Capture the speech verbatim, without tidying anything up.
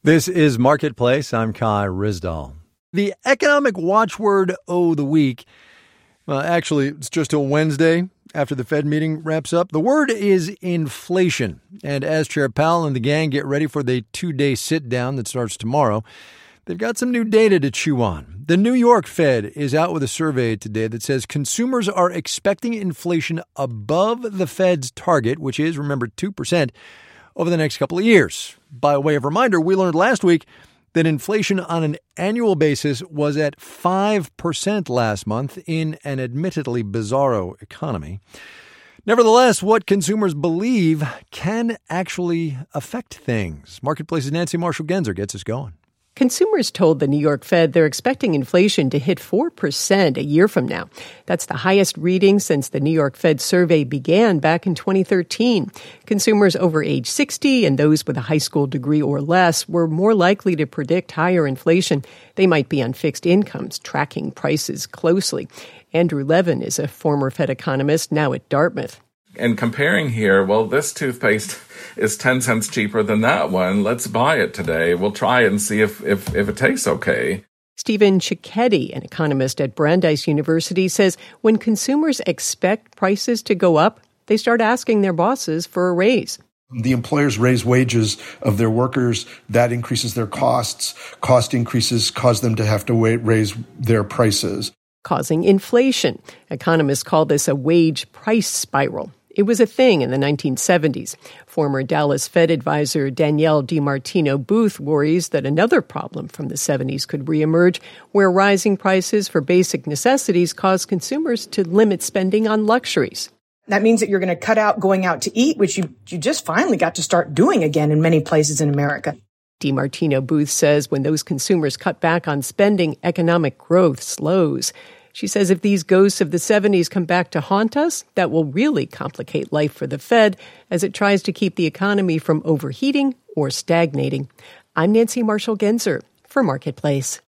This is Marketplace. I'm Kai Ryssdal. The economic watchword of the week, well, actually, it's just till Wednesday after the Fed meeting wraps up. The word is inflation. And as Chair Powell and the gang get ready for the two-day sit-down that starts tomorrow, they've got some new data to chew on. The New York Fed is out with a survey today that says consumers are expecting inflation above the Fed's target, which is, remember, two percent, over the next couple of years. By way of reminder, we learned last week that inflation on an annual basis was at five percent last month in an admittedly bizarro economy. Nevertheless, what consumers believe can actually affect things. Marketplace's Nancy Marshall-Genzer gets us going. Consumers told the New York Fed they're expecting inflation to hit four percent a year from now. That's the highest reading since the New York Fed survey began back in twenty thirteen. Consumers over age sixty and those with a high school degree or less were more likely to predict higher inflation. They might be on fixed incomes, tracking prices closely. Andrew Levin is a former Fed economist, now at Dartmouth. And comparing here, well, this toothpaste is ten cents cheaper than that one. Let's buy it today. We'll try it and see if, if, if it tastes okay. Stephen Cicchetti, an economist at Brandeis University, says when consumers expect prices to go up, they start asking their bosses for a raise. The employers raise wages of their workers. That increases their costs. Cost increases cause them to have to raise their prices, causing inflation. Economists call this a wage price spiral. It was a thing in the nineteen seventies. Former Dallas Fed advisor Danielle DiMartino Booth worries that another problem from the seventies could reemerge, where rising prices for basic necessities cause consumers to limit spending on luxuries. That means that you're going to cut out going out to eat, which you, you just finally got to start doing again in many places in America. DiMartino Booth says when those consumers cut back on spending, economic growth slows. She says if these ghosts of the seventies come back to haunt us, that will really complicate life for the Fed as it tries to keep the economy from overheating or stagnating. I'm Nancy Marshall-Genzer for Marketplace.